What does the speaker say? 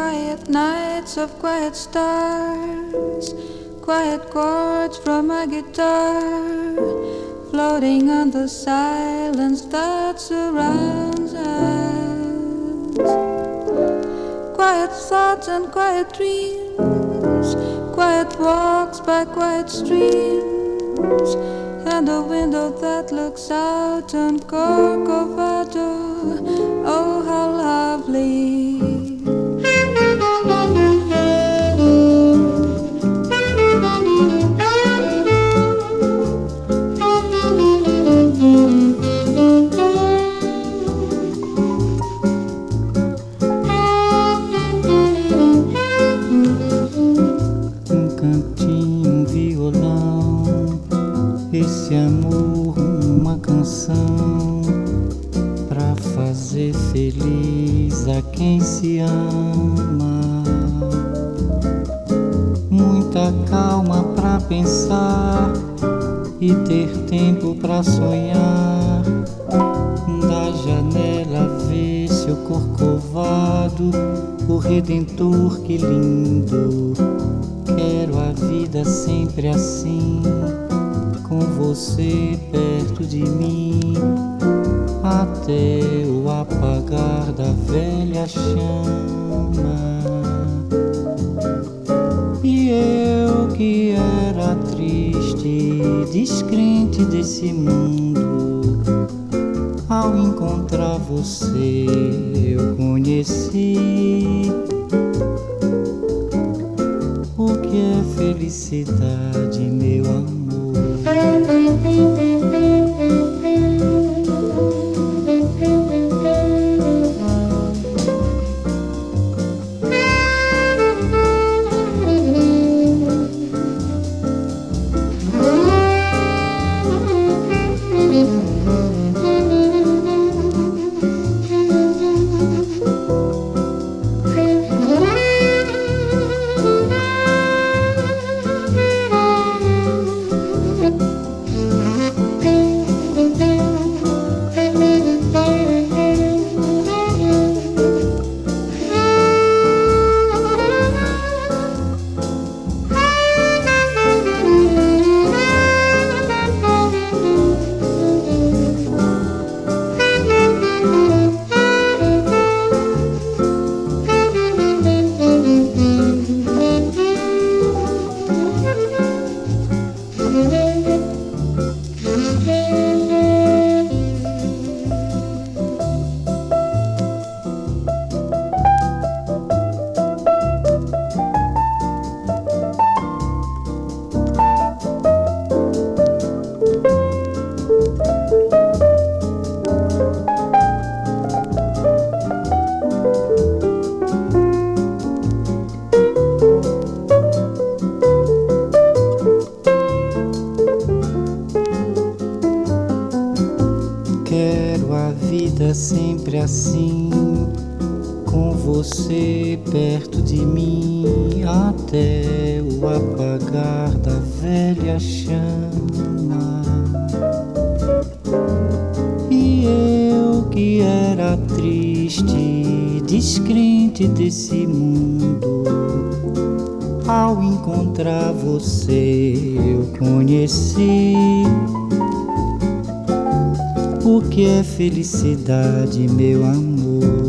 quiet nights of quiet stars, quiet chords from my guitar, floating on the silence that surrounds us. Quiet thoughts and quiet dreams, quiet walks by quiet streams, and a window that looks out on Corcovado. Oh, how lovely. Esse amor, uma canção pra fazer feliz a quem se ama. Muita calma pra pensar e ter tempo pra sonhar. Da janela ver seu corcovado, o Redentor, que lindo. Quero a vida sempre assim, com você perto de mim, até o apagar da velha chama. E eu que era triste, descrente desse mundo, ao encontrar você eu conheci o que é felicidade, meu amor. Sempre assim, com você perto de mim, até o apagar da velha chama. E eu que era triste, descrente desse mundo, ao encontrar você eu conheci o que é felicidade, meu amor.